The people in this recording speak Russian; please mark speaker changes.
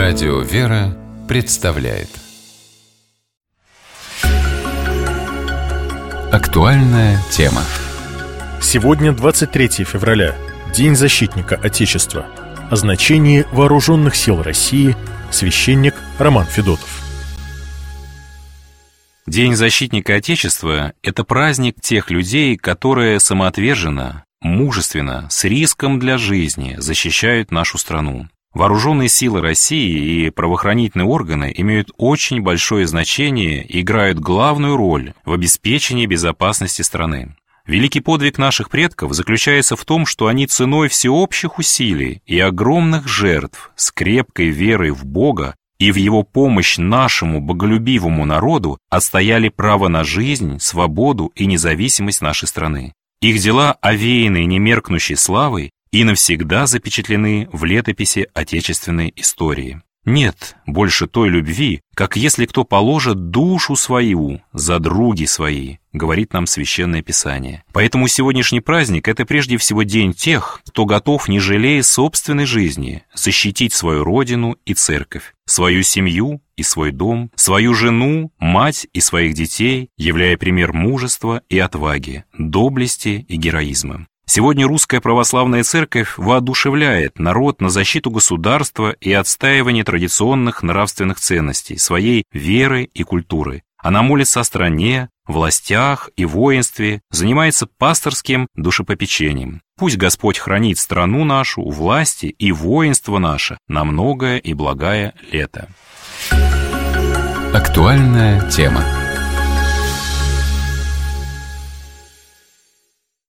Speaker 1: Радио «Вера» представляет актуальная тема.
Speaker 2: Сегодня 23 февраля, День защитника Отечества. О значении Вооруженных сил России священник Роман Федотов.
Speaker 3: День защитника Отечества – это праздник тех людей, которые самоотверженно, мужественно, с риском для жизни защищают нашу страну. Вооруженные силы России и правоохранительные органы имеют очень большое значение и играют главную роль в обеспечении безопасности страны. Великий подвиг наших предков заключается в том, что они ценой всеобщих усилий и огромных жертв с крепкой верой в Бога и в Его помощь нашему боголюбивому народу отстояли право на жизнь, свободу и независимость нашей страны. Их дела, овеянные немеркнущей славой, и навсегда запечатлены в летописи отечественной истории. Нет больше той любви, как если кто положит душу свою за други свои, говорит нам Священное Писание. Поэтому сегодняшний праздник – это прежде всего день тех, кто готов, не жалея собственной жизни, защитить свою родину и церковь, свою семью и свой дом, свою жену, мать и своих детей, являя пример мужества и отваги, доблести и героизма. Сегодня Русская Православная Церковь воодушевляет народ на защиту государства и отстаивание традиционных нравственных ценностей, своей веры и культуры. Она молится о стране, властях и воинстве, занимается пасторским душепопечением. Пусть Господь хранит страну нашу, власти и воинство наше на многое и благое лето.
Speaker 1: Актуальная тема.